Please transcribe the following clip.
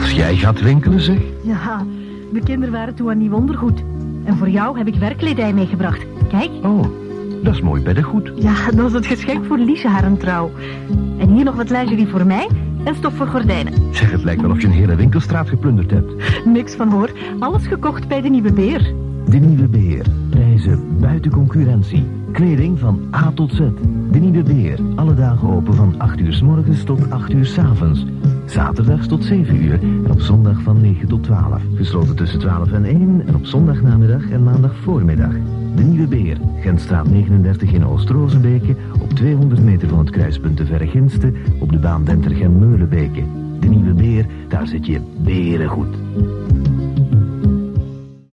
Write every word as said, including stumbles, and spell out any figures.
Als jij gaat winkelen, zeg. Ja, de kinderen waren toen aan nieuw ondergoed. En voor jou heb ik werkkledij meegebracht. Kijk. Oh, dat is mooi beddengoed. Ja, dat is het geschenk voor Liesje haar een trouw. En hier nog wat lingerie voor mij en stof voor gordijnen. Zeg, het lijkt wel of je een hele winkelstraat geplunderd hebt. Niks van hoor. Alles gekocht bij de Nieuwe Beer. De Nieuwe Beer. Prijzen buiten concurrentie. Kleding van A tot Z. De Nieuwe Beer. Alle dagen open van acht uur 's morgens tot acht uur 's avonds. Zaterdags tot zeven uur en op zondag van negen tot twaalf. Gesloten tussen twaalf en één en op zondagnamiddag en maandag voormiddag. De Nieuwe Beer. Gentstraat negenendertig in Oost-Rozenbeke. Op tweehonderd meter van het kruispunt de Verre-Ginste. Op de baan Dentergem-Meulenbeke. De Nieuwe Beer, daar zit je berengoed.